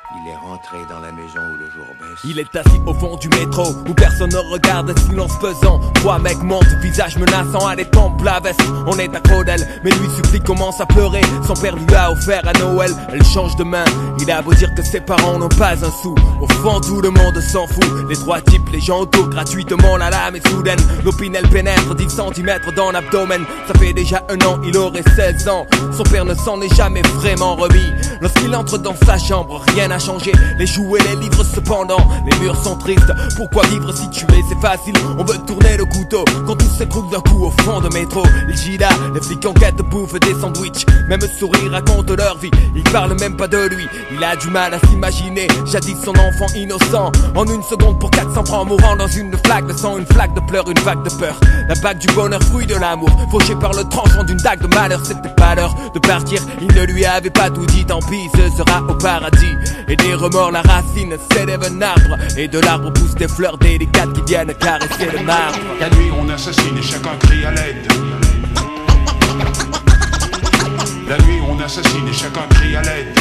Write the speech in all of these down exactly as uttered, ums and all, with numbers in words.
Il est rentré dans la maison où le jour baisse. Il est assis au fond du métro où personne ne regarde, silence pesant. Trois mecs montent, visage menaçant à des tempes la veste. On est accro d'elle, mais lui supplie, commence à pleurer. Son père lui a offert à Noël, elle change de main. Il a beau dire que ses parents n'ont pas un sou, au fond tout le monde s'en fout. Les trois types, les gens autour, gratuitement la lame est soudaine. L'opinel pénètre dix centimètres dans l'abdomen. Ça fait déjà un an, il aurait seize ans. Son père ne s'en est jamais vraiment remis. Lorsqu'il entre dans sa chambre, rien n'a changé. Les jouets, les livres cependant, les murs sont tristes. Pourquoi vivre si tu es, c'est facile. On veut tourner le couteau quand tout s'écroule d'un coup au fond de métro. Les Gida, les flics en quête bouffent des sandwichs. Même sourire raconte leur vie, ils parlent même pas de lui. Il a du mal à s'imaginer, jadis son enfant innocent. En une seconde pour quatre cents francs, mourant dans une flaque de sang, une flaque de pleurs, une vague de peur. La bague du bonheur, fruit de l'amour, fauché par le tranchant d'une dague de malheur. C'était pas l'heure de partir, il ne lui avait pas tout dit. Tant pis, ce sera au paradis. Et des remords, la racine s'élève un arbre. Et de l'arbre poussent des fleurs délicates qui viennent caresser le marbre. La nuit on assassine et chacun crie à l'aide. La nuit on assassine et chacun crie à l'aide.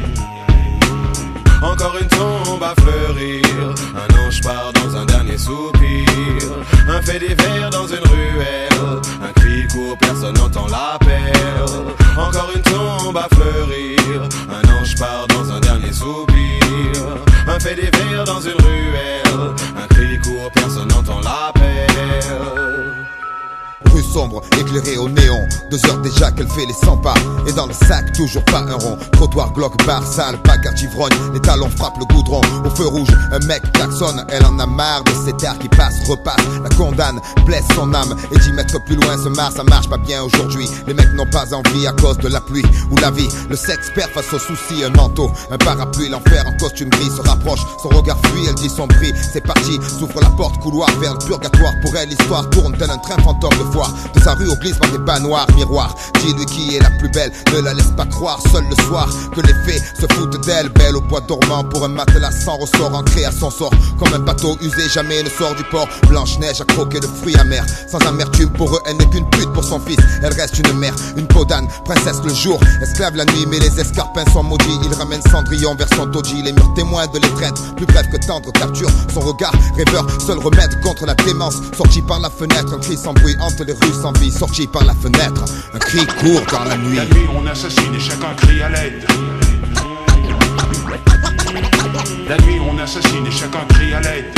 Encore une tombe à fleurir, un ange part dans un dernier soupir, un fait divers dans une ruelle, un cri court, personne n'entend l'appel. Encore une tombe à fleurir, un ange part dans un dernier soupir, un fait divers dans une ruelle, un cri court, personne n'entend l'appel. Rue sombre, éclairée au néon, deux heures déjà qu'elle fait les cent pas. Et dans le sac, toujours pas un rond. Trottoir, glauque, bar, sale, bagarre d'ivrogne. Les talons frappent le goudron. Au feu rouge, un mec klaxonne. Elle en a marre de cet air qui passe, repasse. La condamne, blesse son âme. Et dix mètres plus loin se marre, ça marche pas bien aujourd'hui. Les mecs n'ont pas envie à cause de la pluie ou la vie. Le sexe perd face aux soucis, un manteau, un parapluie. L'enfer en costume gris se rapproche. Son regard fuit, elle dit son prix. C'est parti, s'ouvre la porte, couloir vers le purgatoire. Pour elle, l'histoire tourne tel un train fantôme de foire. De sa rue au glisse par des bas noirs, miroir. Dis-lui qui est la plus belle, ne la laisse pas croire. Seul le soir, que les fées se foutent d'elle. Belle au bois dormant, pour un matelas sans ressort. Ancré à son sort, comme un bateau usé, jamais ne sort du port. Blanche-Neige a croqué de fruits amers. Sans amertume, pour eux, elle n'est qu'une pute pour son fils. Elle reste une mère, une peau d'âne, princesse le jour, esclave la nuit. Mais les escarpins sont maudits, il ramène Cendrillon vers son doji. Les murs témoins de l'étreinte, plus bref que tendre capture. Son regard, rêveur, seul remède contre la démence. Sorti par la fenêtre, un cri sans bruit hante les rues sans vie. Sorti par la fenêtre, un cri court dans la nuit. La nuit on assassine et chacun crie à l'aide. La nuit on assassine et chacun crie à l'aide.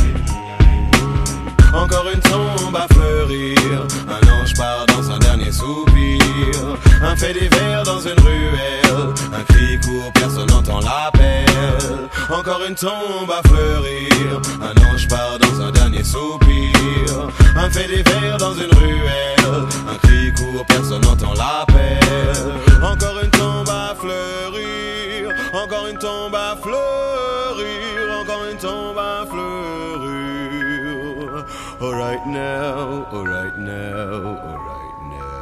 Encore une tombe à fleurir, un ange part dans un dernier soupir, un fait divers dans une ruelle, un cri court, personne n'entend l'appel. Encore une tombe à fleurir, un ange part dans un dernier soupir, un fait divers dans une ruelle, un cri court, personne n'entend l'appel. Encore une tombe à fleurir, encore une tombe à fleurir, encore une tombe à fleurir. Alright now, alright now, alright now.